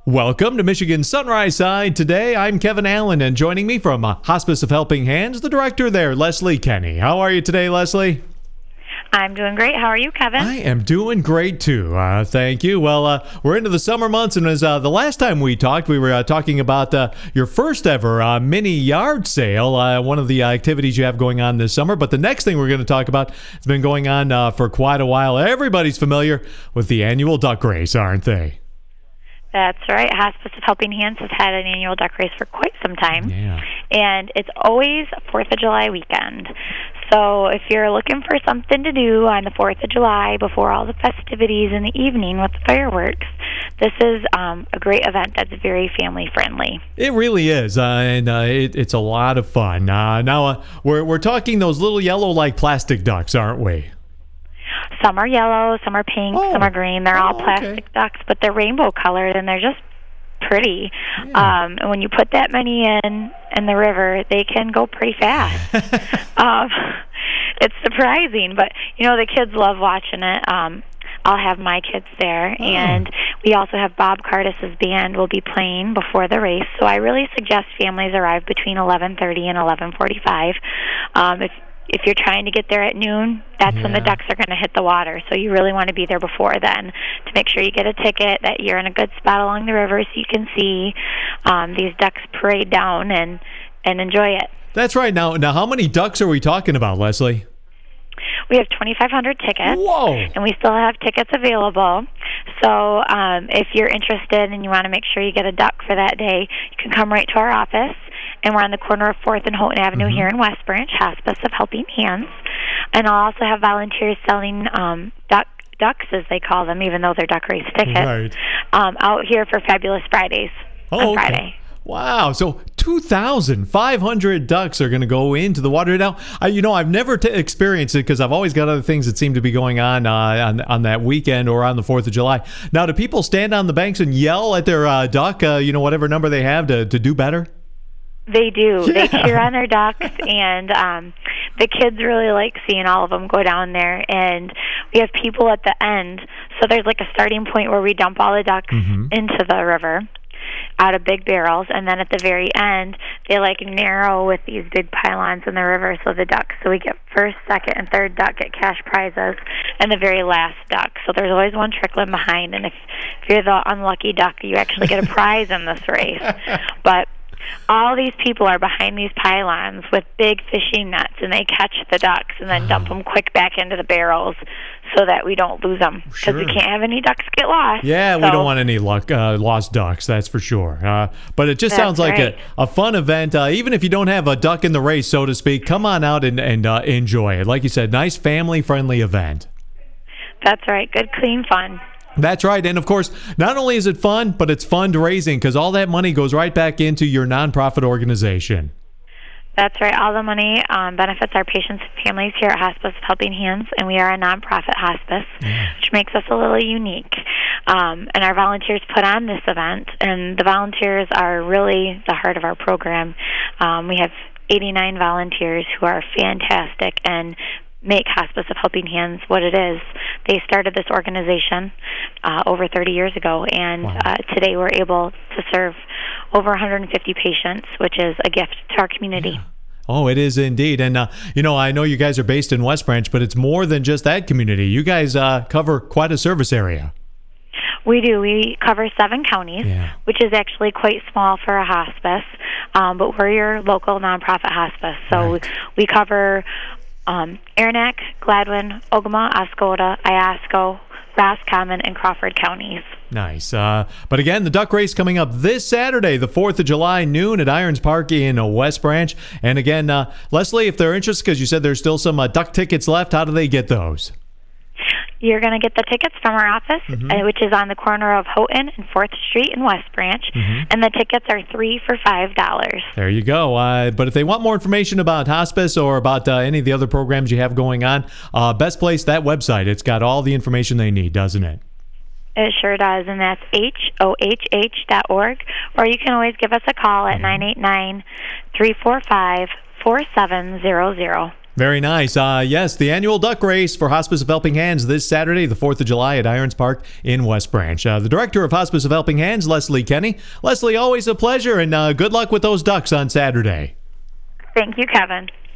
Welcome to Michigan Sunrise Side. Today, I'm Kevin Allen, and joining me from Hospice of Helping Hands, the director there, Leslie Kenny. How are you today, Leslie? I'm doing great. How are you, Kevin? I am doing great, too. Thank you. Well, we're into the summer months, and as the last time we talked, we were talking about your first ever mini yard sale, one of the activities you have going on this summer. But the next thing we're going to talk about has been going on for quite a while. Everybody's familiar with the annual duck race, aren't they? That's right. Hospice of Helping Hands has had an annual duck race for quite some time. Yeah. And it's always 4th of July weekend. So if you're looking for something to do on the 4th of July before all the festivities in the evening with the fireworks, this is a great event that's very family-friendly. It really is, and it's a lot of fun. Now, we're talking those little yellow-like plastic ducks, aren't we? Some are yellow, some are pink, some are green. They're all plastic ducks, but they're rainbow colored, and they're just pretty. Yeah. And when you put that many in the river, they can go pretty fast. It's surprising, but, you know, the kids love watching it. I'll have my kids there, and we also have Bob Cardis's band will be playing before the race, so I really suggest families arrive between 11:30 and 11:45. If you're trying to get there at noon, that's when the ducks are going to hit the water. So you really want to be there before then to make sure you get a ticket, that you're in a good spot along the river so you can see these ducks parade down and enjoy it. That's right. Now, how many ducks are we talking about, Leslie? We have 2,500 tickets. Whoa! And we still have tickets available. So if you're interested and you want to make sure you get a duck for that day, you can come right to our office. And we're on the corner of 4th and Houghton Avenue here in West Branch, Hospice of Helping Hands. And I'll also have volunteers selling ducks, as they call them, even though they're duck race tickets, out here for Fabulous Fridays on Friday. Wow. So 2,500 ducks are going to go into the water. Now, I've never experienced it because I've always got other things that seem to be going on that weekend or on the 4th of July. Now, do people stand on the banks and yell at their duck, whatever number they have to do better? They do. Yeah. They cheer on their ducks, and the kids really like seeing all of them go down there. And we have people at the end, so there's like a starting point where we dump all the ducks into the river out of big barrels, and then at the very end, they narrow with these big pylons in the river, so we get first, second, and third duck get cash prizes, and the very last duck. So there's always one trickling behind, and if you're the unlucky duck, you actually get a prize in this race. But all these people are behind these pylons with big fishing nets, and they catch the ducks and then dump them quick back into the barrels so that we don't lose them, because we can't have any ducks get lost. Yeah, we don't want any lost ducks, that's for sure. But it just sounds like a fun event. Even if you don't have a duck in the race, so to speak, come on out and enjoy it. Like you said, nice family-friendly event. That's right. Good, clean fun. That's right. And, of course, not only is it fun, but it's fundraising because all that money goes right back into your nonprofit organization. That's right. All the money benefits our patients and families here at Hospice of Helping Hands, and we are a nonprofit hospice, which makes us a little unique. And our volunteers put on this event, and the volunteers are really the heart of our program. We have 89 volunteers who are fantastic and make Hospice of Helping Hands what it is. They started this organization over 30 years ago, and today we're able to serve over 150 patients, which is a gift to our community. Yeah. Oh, it is indeed. And, I know you guys are based in West Branch, but it's more than just that community. You guys cover quite a service area. We do. We cover 7 counties, which is actually quite small for a hospice, but we're your local nonprofit hospice. So we cover Aranac, Gladwin, Ogama, Oscoda, Iosco, Roscommon, and Crawford counties. Nice. But again, the duck race coming up this Saturday, the 4th of July, noon at Irons Park in West Branch. And again, Leslie, if they're interested, because you said there's still some duck tickets left, how do they get those? You're going to get the tickets from our office, which is on the corner of Houghton and 4th Street in West Branch, and the tickets are $3 for $5. There you go. But if they want more information about hospice or about any of the other programs you have going on, best place, that website. It's got all the information they need, doesn't it? It sure does, and that's HOHH.org, or you can always give us a call at 989-345-4700. Very nice. Yes, the annual duck race for Hospice of Helping Hands this Saturday, the 4th of July at Irons Park in West Branch. The director of Hospice of Helping Hands, Leslie Kenny. Leslie, always a pleasure, and good luck with those ducks on Saturday. Thank you, Kevin.